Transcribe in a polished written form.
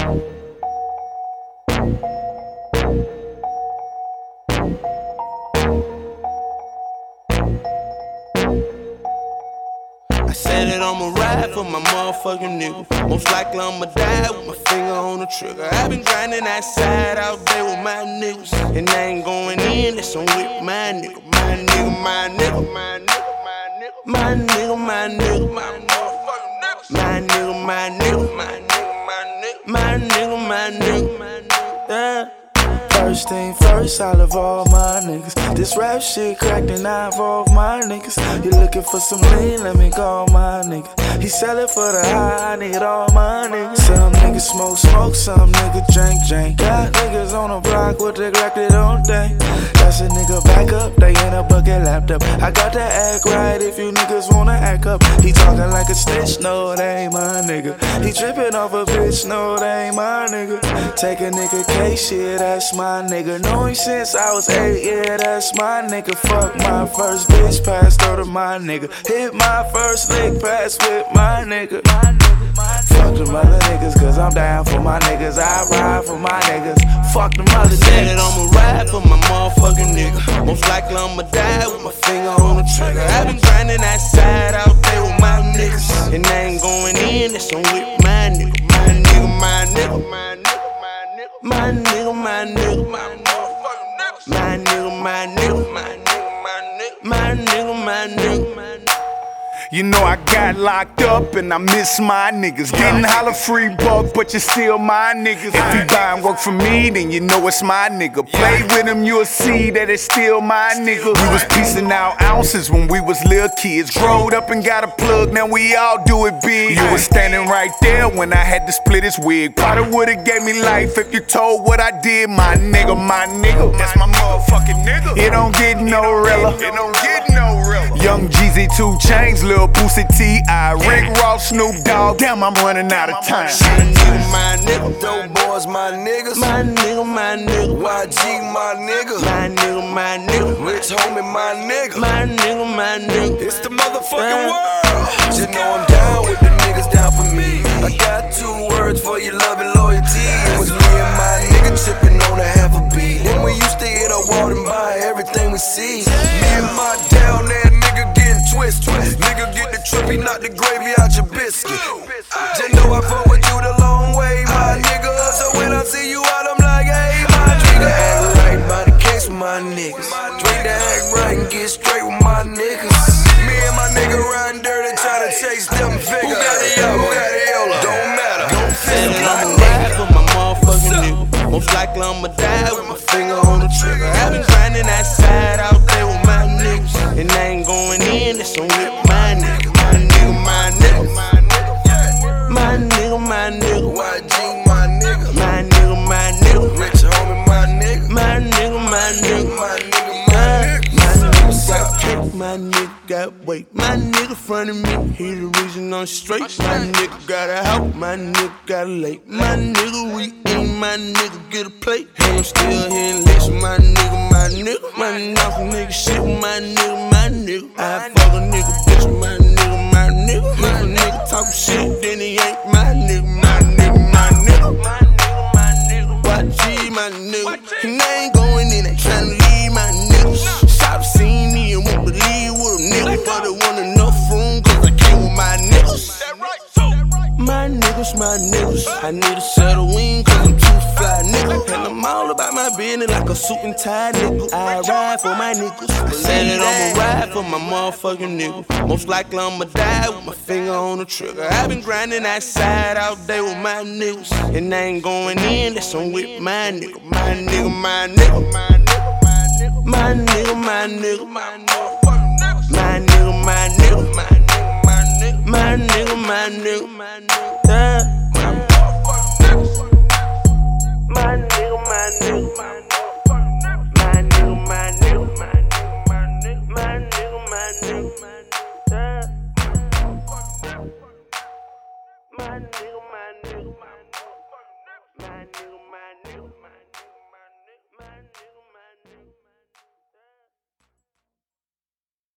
I said that I'ma ride for my motherfucking nigga. Most likely I'ma die with my finger on the trigger. I been grinding outside all day with my niggas, and I ain't going in, that's on with my nigga. My nigga, my nigga, my nigga, my nigga, my nigga, my motherfucking niggas. My nigga, my nigga, my nigga, my nigga, my nigga, my nigga, yeah. First thing first, I love all my niggas. This rap shit cracked and I involve my niggas. You looking for some lean, let me call my nigga. He sellin' for the high, I need all my niggas. Some niggas smoke, some niggas drink. Got niggas on the block with the Glock that don't think. That's a nigga back up, they in a bucket laptop. I got to act right if you niggas wanna act up. He talking like a snitch, no, that ain't my nigga. He trippin' off a bitch, no, that ain't my nigga. Take a nigga case, shit, that's my nigga. Know him since I was 8, yeah, that's my nigga. Fuck my first bitch, passed her to my nigga. Hit my first lick, pass with my nigga. Fuck them other niggas, cause I'm down for my niggas. I ride for my niggas. Fuck them other niggas. Said that I'ma ride for my motherfucking nigga. Most likely I'ma die with my finger on the trigger. I been grinding outside all day with my niggas, and I ain't going in, that's on with my nigga. My nigga, my nigga, my nigga, my nigga, my nigga, my motherfucking niggas. My nigga, my nigga, my nigga, my nigga, my nigga, my nigga. You know I got locked up and I miss my niggas. Didn't holler free buck, but you still my niggas. If you buy and work for me, then you know it's my nigga. Play with him, you'll see that it's still my nigga. We was piecing out ounces when we was little kids. Growed up and got a plug, now we all do it big. You was standing right there when I had to split his wig. Probably would've gave me life if you told what I did. My nigga, that's my motherfucking nigga. It don't get no realer. It don't get no realer. Young Jeezy, 2 Chainz, Lil Boosie T.I., Rick Ross, Snoop Dogg. Damn, I'm running out of time. My nigga, Dope boys, my niggas. my nigga, my nigga, YG, my nigga. my nigga, my nigga, Rich homie, my nigga. my nigga, my nigga. It's the motherfucking world. Just know I'm down with the niggas down for me. I got 2 words for your love and loyalty. It was me and my nigga tripping on a half a beat. Then we used to hit a wall and buy everything we see. Me and my down there nigga getting twisted. Nigga get the trippy, knock the gravy out your biscuit. Just know I fuck with you the long way, my nigga. So when I see you out, I'm like, hey, my nigga. Act right by the case with my niggas. Drink to act right and get straight with my niggas. Me and my nigga riding dirty, trying to chase them figures. Who got the yo? Who got the yo? Don't matter. Don't Said feel that I'ma like ride for my motherfucking nigga. Most likely I'ma die with my finger on the trigger. I been grinding outside all day with my niggas, and I ain't going in, that's on with my nigga. My nigga, my nigga, my nigga, my nigga, YG, my nigga. my nigga, my nigga, Rich homie, my nigga. my nigga, my nigga, My nigga, my my nigga. nigga got cake, my nigga got weight. My nigga front of me, he the reason I'm straight. My nigga got a house, my nigga got a lake. My nigga we eat, my nigga get a plate. And I'm still hitting licks, my nigga, my nigga. Running off a nigga shit with my nigga, my nigga. I fuck a nigga bitch, my nigga, my nigga. If a nigga talk shit, then he ain't my nigga, my nigga, my nigga. My nigga, my nigga. YG, my nigga. And I ain't going in, they tryna leave my niggas. Shop seen me and won't believe with a nigga, but it want enough room, cause I came with my niggas. My niggas, I need a set of wings, cause I'm too fly, nigga. And I'm all about my business like a suit and tie, nigga. I ride for my niggas. I said that I'ma ride for my motherfucking nigga. Most likely I'ma die with my finger on the trigger. I been grinding outside all day with my niggas, and I ain't going in, that's on with my nigga. My nigga, my nigga, my nigga, my nigga, my nigga, my nigga, my nigga, my nigga, my nigga, my nigga, my nigga, my nigga, my nigga, yeah.